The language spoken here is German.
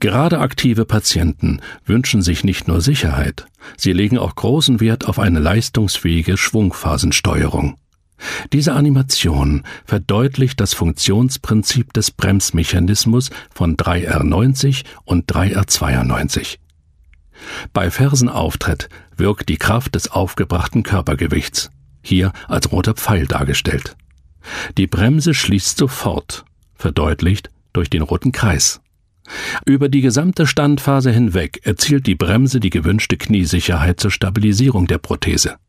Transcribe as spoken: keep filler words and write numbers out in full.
Gerade aktive Patienten wünschen sich nicht nur Sicherheit, sie legen auch großen Wert auf eine leistungsfähige Schwungphasensteuerung. Diese Animation verdeutlicht das Funktionsprinzip des Bremsmechanismus von drei R neunzig und drei R zweiundneunzig. Bei Fersenauftritt wirkt die Kraft des aufgebrachten Körpergewichts, hier als roter Pfeil dargestellt. Die Bremse schließt sofort, verdeutlicht durch den roten Kreis. Über die gesamte Standphase hinweg erzielt die Bremse die gewünschte Kniesicherheit zur Stabilisierung der Prothese.